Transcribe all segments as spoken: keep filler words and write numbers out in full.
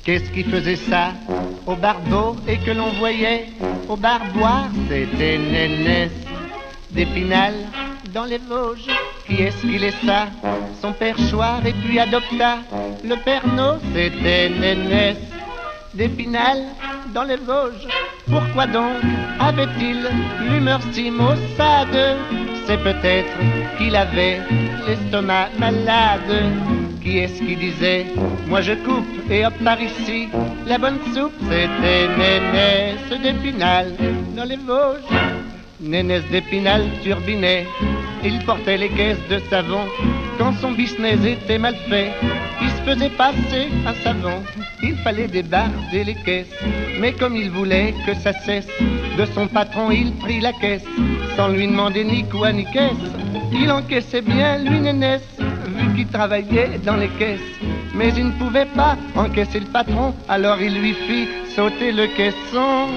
Qu'est-ce qui faisait ça au barbeau et que l'on voyait au barboire? C'était Nénès d'Épinal dans les Vosges. Qui est-ce qui laissa son perchoir et puis adopta le Pernod? C'était Nénès d'Épinal dans les Vosges. Pourquoi donc avait-il l'humeur si maussade? C'est peut-être qu'il avait l'estomac malade. Qui est-ce qui disait moi je coupe et hop par ici la bonne soupe? C'était Nénès d'Épinal dans les Vosges. Nénès d'Épinal turbinait, il portait les caisses de savon. Quand son business était mal fait, il se faisait passer un savon. Il fallait débarder les caisses, mais comme il voulait que ça cesse, de son patron il prit la caisse, sans lui demander ni quoi ni caisse. Il encaissait bien lui Nénès, vu qu'il travaillait dans les caisses. Mais il ne pouvait pas encaisser le patron, alors il lui fit sauter le caisson.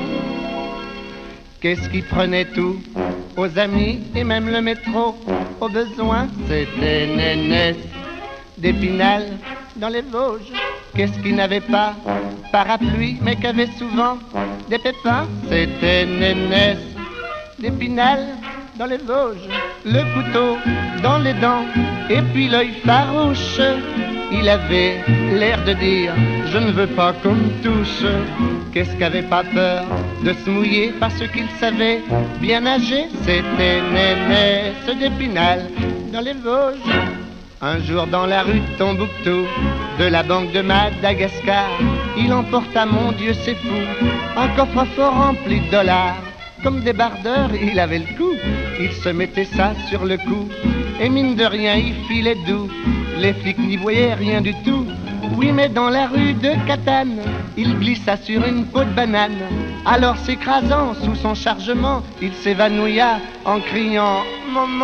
Qu'est-ce qui prenait tout aux amis et même le métro? Au besoin, c'était Nénès d'Épinal dans les Vosges. Qu'est-ce qui n'avait pas parapluie mais qu'avait souvent des pépins? C'était Nénès d'Épinal dans les Vosges. Le couteau dans les dents et puis l'œil farouche, il avait l'air de dire je ne veux pas qu'on me touche. Qu'est-ce qu'avait pas peur de se mouiller parce qu'il savait bien nager? C'était Nénès d'Épinal dans les Vosges. Un jour dans la rue de Tombouctou, de la banque de Madagascar, il emporta, mon Dieu c'est fou, un coffre-fort rempli de dollars. Comme débardeur il avait le coup, il se mettait ça sur le cou, et mine de rien il filait doux. Les flics n'y voyaient rien du tout. Oui, mais dans la rue de Catane, il glissa sur une peau de banane. Alors s'écrasant sous son chargement, il s'évanouilla en criant « Maman !»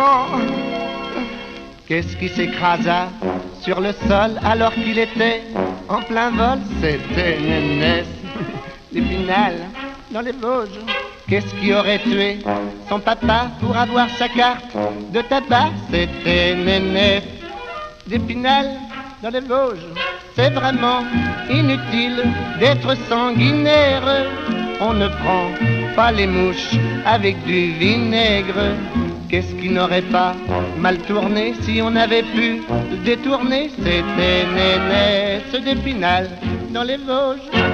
Qu'est-ce qui s'écrasa sur le sol alors qu'il était en plein vol? C'était Nénès d'Épinal dans les Vosges. Qu'est-ce qui aurait tué son papa pour avoir sa carte de tabac? C'était Nénès d'Épinal dans les Vosges. C'est vraiment inutile d'être sanguinaire, on ne prend pas les mouches avec du vinaigre. Qu'est-ce qui n'aurait pas mal tourné si on avait pu le détourner? C'était Nénès d'Épinal dans les Vosges.